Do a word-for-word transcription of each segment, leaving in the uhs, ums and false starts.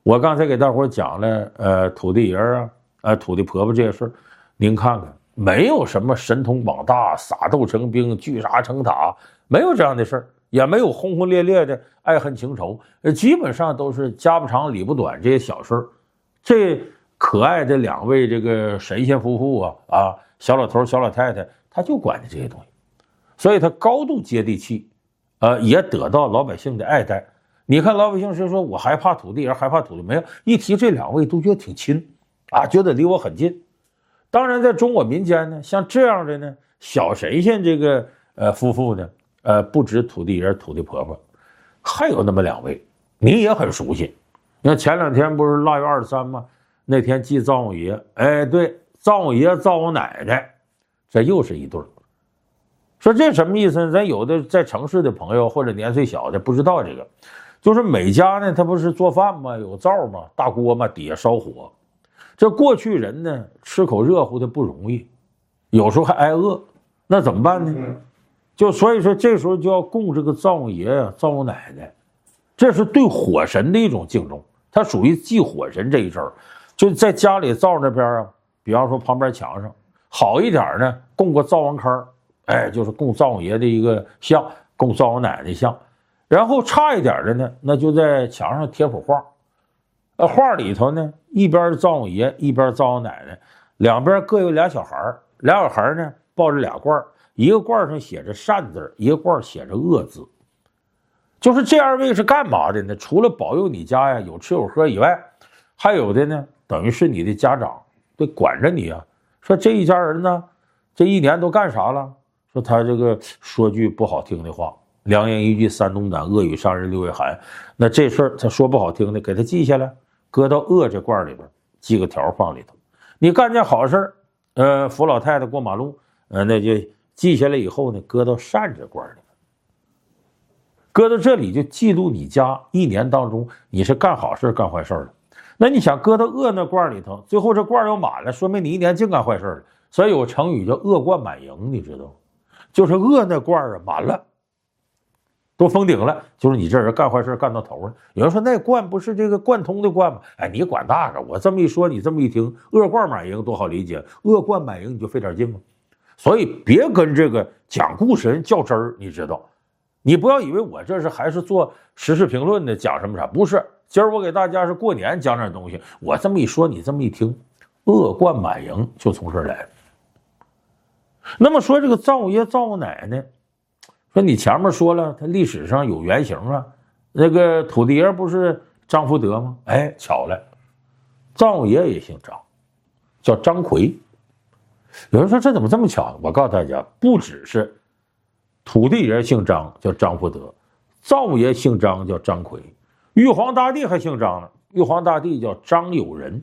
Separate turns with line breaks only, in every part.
我刚才给大伙讲了，呃，土地爷啊，呃，土地婆婆这些事儿，您看看，没有什么神通广大、撒豆成兵、聚沙成塔，没有这样的事儿，也没有轰轰烈烈的爱恨情仇，呃，基本上都是家不长里不短这些小事儿。这可爱的两位这个神仙夫妇啊，啊，小老头小老太太，他就管着这些东西，所以他高度接地气，呃，也得到老百姓的爱戴。你看老百姓是说我害怕土地爷，害怕土地，没有一提这两位都觉得挺亲啊，觉得离我很近。当然在中国民间呢，像这样的呢小神仙这个呃夫妇呢，呃不止土地爷土地婆婆，还有那么两位你也很熟悉。你看前两天不是腊月二十三吗？那天祭灶王爷，哎对，灶王爷灶王奶奶，这又是一对儿。说这什么意思呢？咱有的在城市的朋友或者年岁小的不知道这个，就是每家呢他不是做饭吗？有灶吗？大锅嘛，底下烧火。这过去人呢吃口热乎的不容易，有时候还挨饿，那怎么办呢？就所以说这时候就要供这个灶王爷啊、灶王奶奶，这是对火神的一种敬重，它属于祭火神这一阵儿。就在家里灶那边啊，比方说旁边墙上好一点呢，供个灶王龛，哎，就是供灶王爷的一个像，供灶王奶奶像。然后差一点的呢，那就在墙上贴幅画，呃，画里头呢，一边是灶王爷，一边灶王奶奶，两边各有俩小孩，俩小孩呢抱着俩罐，一个罐上写着善字，一个罐写着恶字。就是这二位是干嘛的呢？除了保佑你家呀有吃有喝以外，还有的呢，等于是你的家长，得管着你啊。说这一家人呢，这一年都干啥了？说他这个说句不好听的话，良言一句三冬暖，恶语伤人六月寒。那这事儿他说不好听的，给他记下来，搁到恶这罐里边，记个条放里头。你干件好事，呃，扶老太太过马路，呃，那就记下来以后呢，搁到善这罐里。搁到这里就记录你家一年当中你是干好事干坏事了。那你想搁到恶那罐里头，最后这罐又满了，说明你一年净干坏事了。所以有成语叫恶贯满盈，你知道，就是恶那罐啊满了，都封顶了，就是你这人干坏事干到头了。有人说那贯不是这个贯通的贯吗？哎，你管那个，我这么一说你这么一听，恶贯满盈多好理解，恶贯满盈你就费点劲吗？所以别跟这个讲故事人较真儿，你知道。你不要以为我这是还是做时事评论的，讲什么啥，不是。今儿我给大家是过年讲点东西，我这么一说你这么一听，恶贯满盈就从这儿来。那么说这个灶王爷灶王奶奶，说你前面说了他历史上有原型啊，那个土地爷不是张福德吗？哎，巧了，灶王爷也姓张，叫张奎。有人说这怎么这么巧呢？我告诉大家，不只是土地爷姓张叫张福德，灶王爷姓张叫张奎，玉皇大帝还姓张呢，玉皇大帝叫张有仁。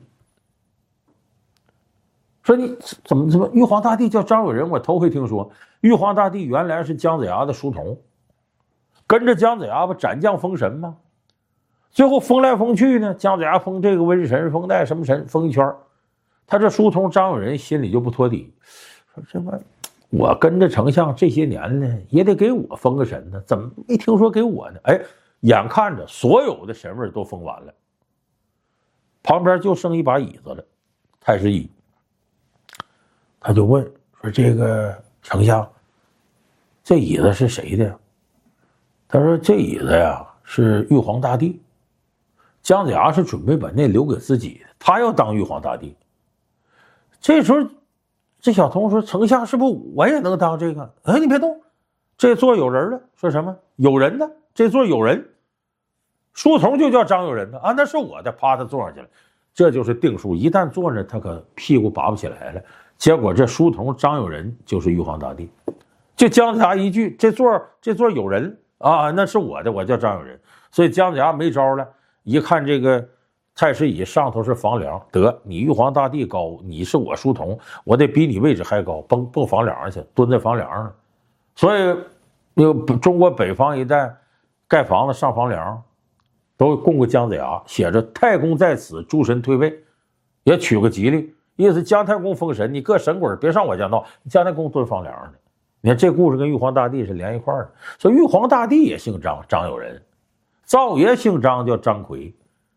说你怎么怎么玉皇大帝叫张有仁？我头回听说，玉皇大帝原来是姜子牙的书童，跟着姜子牙不斩将封神吗？最后封来封去呢，姜子牙封这个瘟神，封那什么神，封一圈，他这书童张有仁心里就不托底，说这玩意我跟着丞相这些年呢，也得给我封个神呢，怎么没听说给我呢？哎，眼看着所有的神位都封完了，旁边就剩一把椅子了，太师椅。他就问说：“这个丞相，这椅子是谁的？”他说：“这椅子呀是玉皇大帝，姜子牙是准备把那留给自己的，他要当玉皇大帝。”这时候，这小童说：“丞相是不是我也能当这个？”哎，你别动，这座有人了。说什么有人呢？这座有人，书童就叫张有仁的啊，那是我的。啪，他坐上去了，这就是定数。一旦坐着，他可屁股拔不起来了。结果这书童张有仁就是玉皇大帝，就姜子牙一句：“这座这座有人啊，那是我的，我叫张有仁。”所以姜子牙没招了，一看这个太师椅上头是房梁，得你玉皇大帝高，你是我书童，我得比你位置还高，蹦蹦房梁上去，蹲在房梁上。所以那个中国北方一带盖房子上房梁，都供个姜子牙，写着“太公在此，诸神退位”，也取个吉利。意思姜太公封神，你各神鬼别上我家闹，姜太公蹲房梁上的。你看这故事跟玉皇大帝是连一块儿的，所以玉皇大帝也姓张，张有仁；灶爷姓张叫张奎，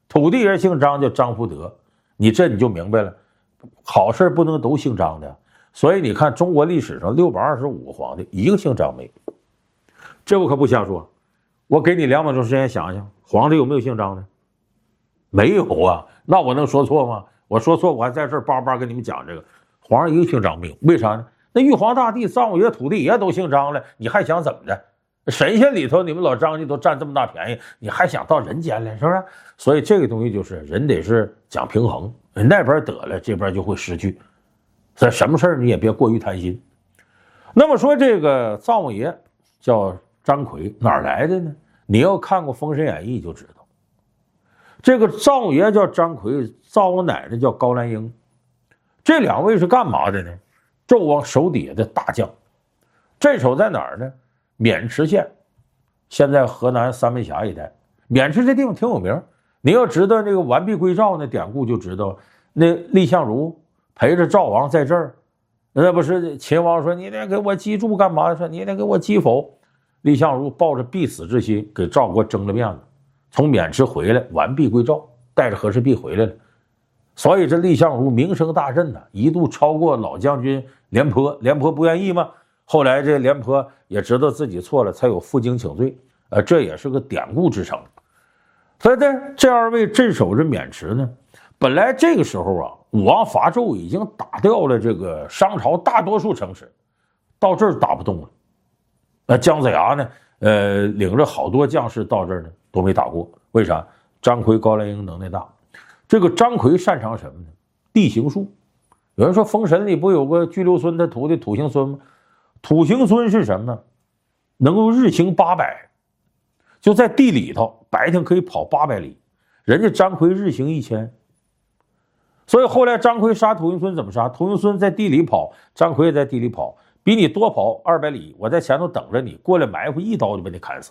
土地爷姓张，叫张福德。你这你就明白了，好事不能都姓张的。所以你看，中国历史上六百二十五个皇帝，一个姓张没有。这我可不瞎说，我给你两分钟时间想想，皇帝有没有姓张的？没有啊，那我能说错吗？我说错，我还在这儿叭叭跟你们讲这个，皇上一个姓张没有，为啥呢？那玉皇大帝、灶王爷、土地爷都姓张了，你还想怎么的？神仙里头你们老张家都占这么大便宜，你还想到人间来，是不是？所以这个东西就是人得是讲平衡，那边得了，这边就会失去。所以什么事你也别过于贪心。那么说这个灶王爷叫张奎，哪儿来的呢？你要看过《封神演义》就知道，这个灶王爷叫张奎，灶王奶奶叫高兰英，这两位是干嘛的呢？纣王手底下的大将。镇守在哪儿呢？渑池县，现在河南三门峡一带。渑池这地方挺有名，你要知道这个完璧归赵那典故就知道，那蔺相如陪着赵王在这儿，那不是秦王说你得给我击筑干嘛？说你得给我击否。蔺相如抱着必死之心给赵国争了面子，从渑池回来，完璧归赵，带着和氏璧回来了。所以这蔺相如名声大振呢，一度超过老将军廉颇。廉颇不愿意吗？后来这廉颇也知道自己错了，才有负荆请罪，呃，这也是个典故之称。所以呢，这二位镇守着渑池呢，本来这个时候啊，武王伐纣已经打掉了这个商朝大多数城池，到这儿打不动了。那姜子牙呢，呃，领着好多将士到这儿呢，都没打过。为啥？张奎、高兰英能耐大。这个张奎擅长什么呢？地形术。有人说《封神》里不有个巨留孙他徒弟土行孙吗？土行孙是什么呢？能够日行八百，就在地里头，白天可以跑八百里。人家张奎日行一千，所以后来张奎杀土行孙怎么杀？土行孙在地里跑，张奎也在地里跑，比你多跑二百里，我在前头等着你，过来埋伏，一刀就把你砍死。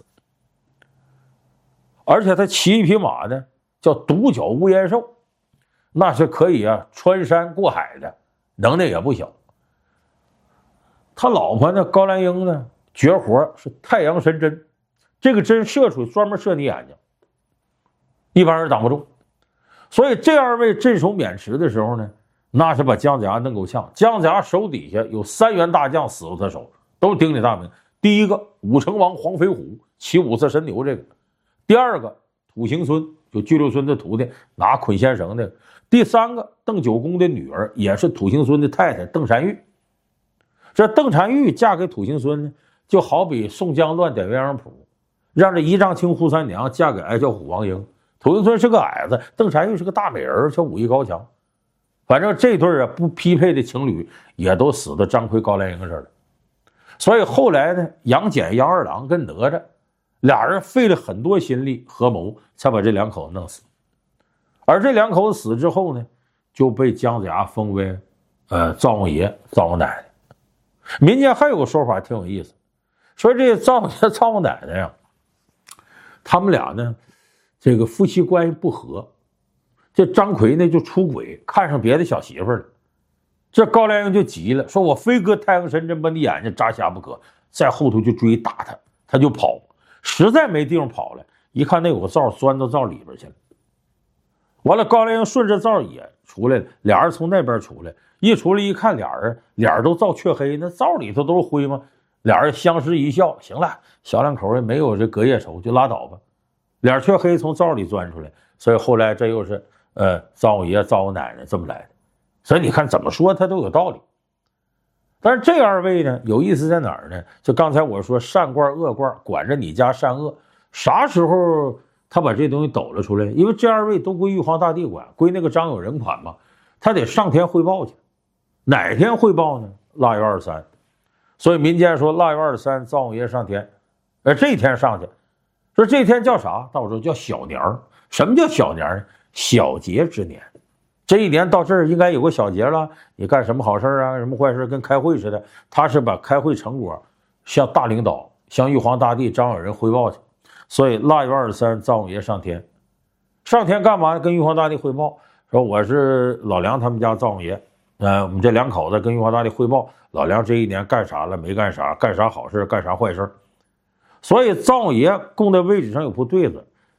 而且他骑一匹马呢，叫独角无烟兽，那是可以啊穿山过海的，能耐也不小。他老婆呢，高兰英呢，绝活是太阳神针，这个针射出去专门射你眼睛，一般人挡不住。所以这二位镇守渑池的时候呢，那是把姜子牙弄够呛。姜子牙手底下有三员大将死了他手，都是鼎鼎大名。第一个武成王黄飞虎，骑五色神牛这个；第二个土行孙，就巨留孙的徒弟，拿捆仙绳的；第三个邓九公的女儿，也是土行孙的太太邓婵玉。这邓婵玉嫁给土行孙呢，就好比宋江乱点鸳鸯谱，让这一丈青扈三娘嫁给矮小虎王英。土行孙是个矮子，邓婵玉是个大美人，且武艺高强。反正这对啊不匹配的情侣也都死到张奎、高兰英这儿了。所以后来呢，杨戬、杨二郎跟哪吒俩人费了很多心力合谋，才把这两口子弄死。而这两口子死之后呢，就被姜子牙封为呃灶王爷、灶王奶奶。民间还有个说法挺有意思，说这灶王爷、灶王奶奶呀，他们俩呢，这个夫妻关系不和。这张奎呢就出轨，看上别的小媳妇了。这高兰英就急了，说我非搁太阳神针把你眼睛扎瞎不可，在后头就追打他，他就跑，实在没地方跑了，一看那有个灶，钻到灶里边去了。完了，高兰英顺着灶也出来了，俩人从那边出来，一出来一看，俩人脸都照黢黑，那灶里头都是灰吗？俩人相视一笑，行了，小两口也没有这隔夜仇，就拉倒吧。脸黢黑从灶里钻出来，所以后来这又是呃灶王爷、灶王奶奶这么来的。所以你看怎么说他都有道理。但是这二位呢，有意思在哪儿呢？就刚才我说善罐恶罐管着你家善恶，啥时候他把这东西抖了出来？因为这二位都归玉皇大帝管，归那个张有人管嘛，他得上天汇报去。哪天汇报呢？腊月二十三。所以民间说腊月二十三灶王爷上天，而这天上去，说这天叫啥？到时候叫小年儿。什么叫小年儿？小节之年。这一年到这儿应该有个小节了，你干什么好事啊，什么坏事，跟开会似的。他是把开会成果向大领导、向玉皇大帝、张有人汇报去。所以腊月二十三灶王爷上天，上天干嘛？跟玉皇大帝汇报，说我是老梁他们家灶王爷，呃，我们这两口子跟玉皇大帝汇报，老梁这一年干啥了，没干啥，干啥好事，干啥坏事。所以灶王爷供在位置上有副对子，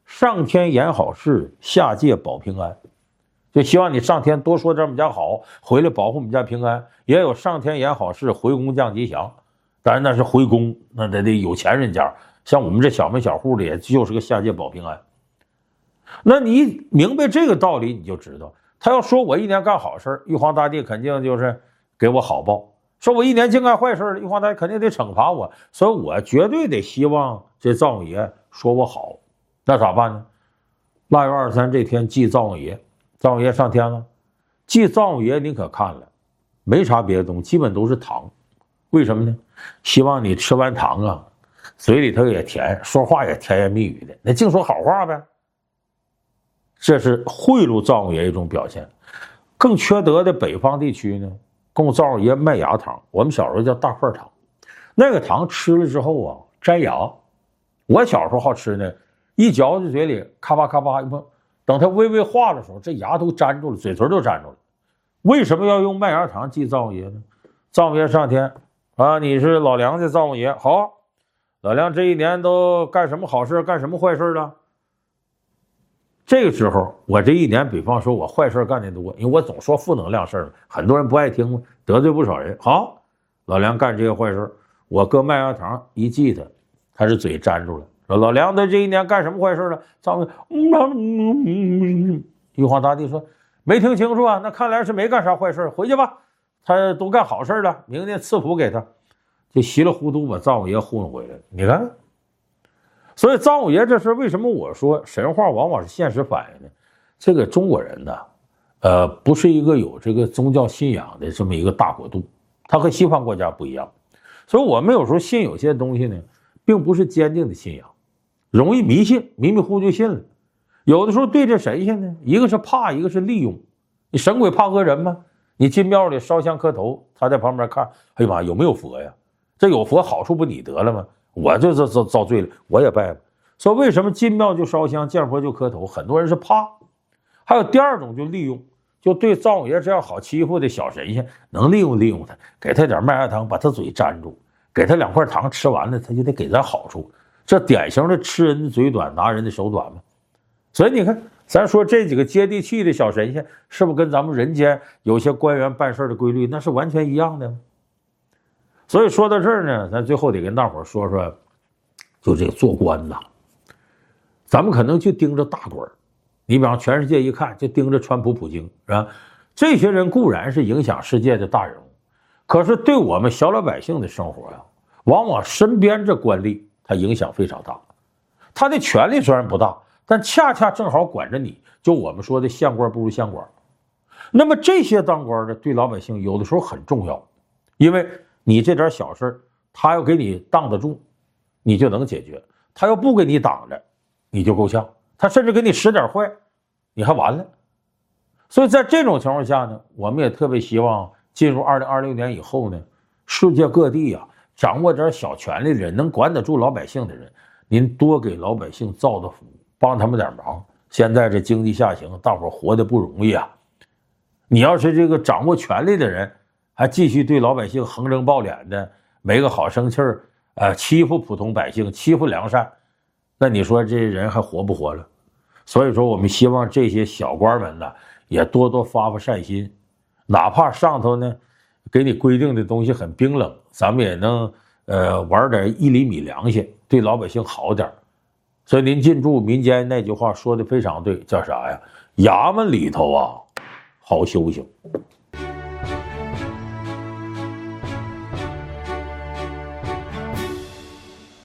上天言好事，下界保平安，就希望你上天多说点我们家好，回来保护我们家平安。也有上天言好事，回宫降吉祥，当然那是回宫，那得得有钱人家，像我们这小门小户的，也就是个下界保平安。那你明白这个道理，你就知道，他要说我一年干好事，玉皇大帝肯定就是给我好报；说我一年净干坏事，玉皇大帝肯定得惩罚我。所以我绝对得希望这灶王爷说我好。那咋办呢？腊月二十三这天祭灶王爷，灶王爷上天了。祭灶王爷你可看了，没啥别的东西，基本都是糖。为什么呢？希望你吃完糖啊，嘴里头也甜，说话也甜言蜜语的，那净说好话呗。这是贿赂灶王爷一种表现。更缺德的北方地区呢，供灶王爷麦芽糖，我们小时候叫大块糖。那个糖吃了之后啊，粘牙。我小时候好吃呢，一嚼在嘴里，咔吧咔吧一碰，等它微微化的时候，这牙都粘住了，嘴唇都粘住了。为什么要用麦芽糖祭灶王爷呢？灶王爷上天啊，你是老梁的灶王爷，好，老梁这一年都干什么好事，干什么坏事了？这个时候，我这一年，比方说我坏事干的多，因为我总说负能量事儿，很多人不爱听，得罪不少人。好，老梁干这个坏事，我搁麦芽糖一祭他，他是嘴粘住了。说老梁他这一年干什么坏事了？灶王爷，嗯，玉皇大帝说没听清楚啊，那看来是没干啥坏事，回去吧。他都干好事了，明天赐福给他，就稀里糊涂把灶王爷糊弄回来了。你看。所以灶王爷这事为什么我说神话往往是现实反映的？这个中国人呢，呃，不是一个有这个宗教信仰的这么一个大国度，它和西方国家不一样。所以我们有时候信有些东西呢，并不是坚定的信仰，容易迷信，迷迷糊就信了。有的时候对这神仙呢，一个是怕，一个是利用。你神鬼怕讹人吗？你进庙里烧香磕头，他在旁边看，哎呀妈，有没有佛呀？这有佛好处不你得了吗？我就是遭遭罪了，我也拜了。所以为什么进庙就烧香，见佛就磕头？很多人是怕。还有第二种就利用，就对灶王爷这样好欺负的小神仙，能利用利用他，给他点麦芽糖，把他嘴粘住，给他两块糖，吃完了他就得给咱好处。这典型的吃人的嘴短，拿人的手短嘛。所以你看，咱说这几个接地气的小神仙，是不是跟咱们人间有些官员办事的规律那是完全一样的？所以说到这儿呢，咱最后得跟大伙说说，就这个做官呐，咱们可能就盯着大官，你比方全世界一看就盯着川普、普京，是吧？这些人固然是影响世界的大人物，可是对我们小老百姓的生活呀，往往身边这官吏他影响非常大。他的权力虽然不大，但恰恰正好管着你，就我们说的县官不如县官。那么这些当官的对老百姓有的时候很重要，因为你这点小事他要给你挡得住，你就能解决；他要不给你挡着，你就够呛。他甚至给你使点坏，你还完了。所以在这种情况下呢，我们也特别希望进入二零二六年以后呢，世界各地啊，掌握点小权力的人，能管得住老百姓的人，您多给老百姓造造福，帮他们点忙。现在这经济下行，大伙活得不容易啊。你要是这个掌握权力的人，还继续对老百姓横征暴敛的，没个好生气儿，呃，欺负普通百姓，欺负良善，那你说这人还活不活了？所以说，我们希望这些小官们呢，也多多发发善心，哪怕上头呢给你规定的东西很冰冷，咱们也能呃玩点一厘米良心，对老百姓好点。所以您记住民间那句话说的非常对，叫啥呀？衙门里头啊，好修行。